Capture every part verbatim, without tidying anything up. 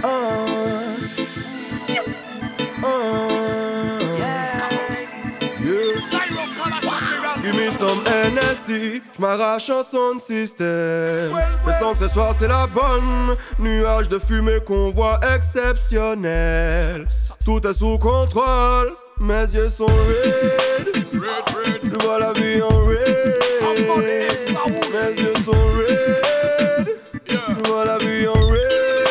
Give me some N S C, j'm'arrache un son système. Le son que ce soir c'est la bonne. Nuage de fumée qu'on voit exceptionnel. Tout est sous contrôle, mes yeux sont red. Je vois la vie en red. Mes yeux sont red. Je vois la vie en red.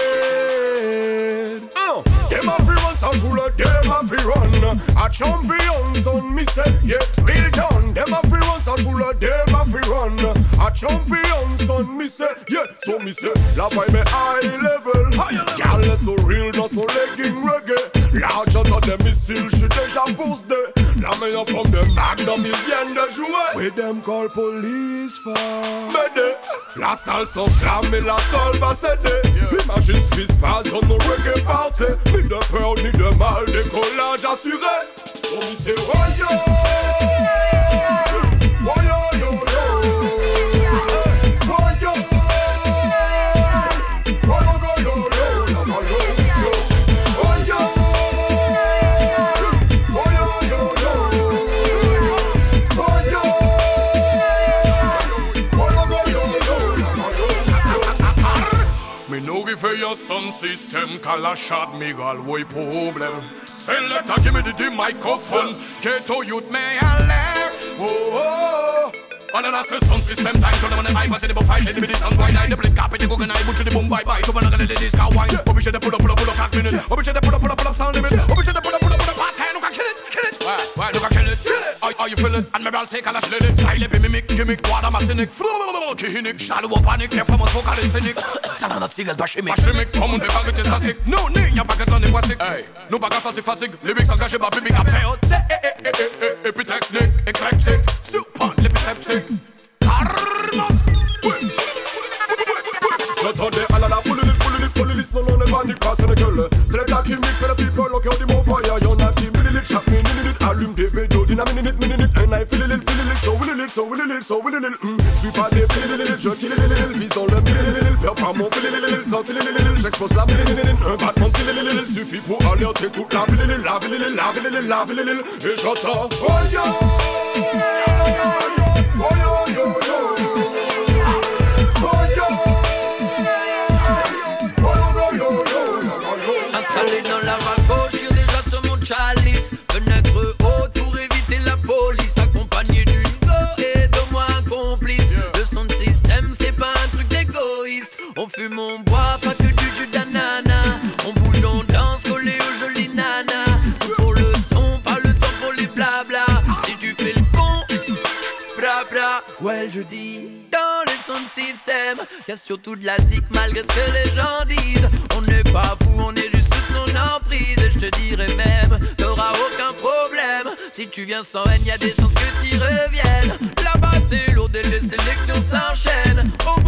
Dem a free run, ça joue le dem a free run. A champion son me say, yeah, real done. Dem a free run, ça joue le dem a free run. A champion son me say, yeah, so me say, la vibe est high level. Gal est so real dans son legging reggae. L'argent dans des missiles, j'suis déjà force de. La meilleure forme de Magnum, ils viennent de jouer. We them call police for m'aider. La salle s'enflamme et la tôle va céder. Imagine ce qui se passe dans nos reggae parties. Ni de peur, ni de mal, décollage assuré. So me say, oh yo, oh yo yo yo, oh yo, oh yo yo yo, oh yo yo, oh yo, oh yo yo yo, oh yo, oh yo yo yo. Me no give you some system, Kalashad me galway problem. Select give me the microphone, ghetto youth me alert. Oh oh. And then I say sound system time to them on the mic. What's in the fight? Let me this sound wide. The blink carpet, the coconut, I butcher the boom bye bye. So we're not gonna let this cow wine. Oh, we should have put up, put up, put up, shot minute. Oh, we should have put up, put up, put up, sound limit. Oh, we should have put up, put up, put up, pass hand. Look, I kill it, kill it. Why, why, look, I kill it, kill it. How, how you feel it? And maybe I'll take a lash lily. Style it, mimic, gimmick, water, matinic. Kihinic, shadow of panic, performance vocal is cynic. Talent not single, bashimic. Bashimic, come on, the bag is classic. No, no, your bag is on aquatic. Hey, no bag is anti-fatigue. Lyrics engagé, but bibic, I failed. Eh, eh, eh, eh, eh, epitechnic, eclectic, super, lipiseptic. J'entendais à la la police, police, police, non non les paniques pas c'est le gueule. C'est le gars qui mixe, c'est le people au cœur du mon fire. Y'en a qui minute, chaque minute, allume des bédos, dynamite, minute, minute, and I feel it, feel it, so will it, so will it, so will it. J'suis pas des feel it, je kill it, vise dans le mille, perds pas mon feel it, sans feel it, j'expose la mille, un battement de cils, suffit pour alerter toute la ville, la ville, la ville, la ville, et j'entends, oh yo, oh yo, yo, yo. Installé dans la main gauche, tire déjà sur mon chalice. Fenêtre haute pour éviter la police. Accompagné d'une go et d'au moins un complice. Le son de système, c'est pas un truc d'égoïste. On fume, on boit, pas que du jus d'ananas. On bouge, on danse, collé aux jolies nanas. Tout pour le son, pas le temps pour les blabla. Si tu fais le con, bra bra. Ouais, je dis, dans les sons de système, y'a surtout de la zik malgré ce que les gens disent. On n'est pas fou, on est juste sous son emprise. Et je te dirais même, t'auras aucun problème. Si tu viens sans haine, y'a des chances que t'y reviennes. Là-bas c'est lourd et les sélections s'enchaînent. Au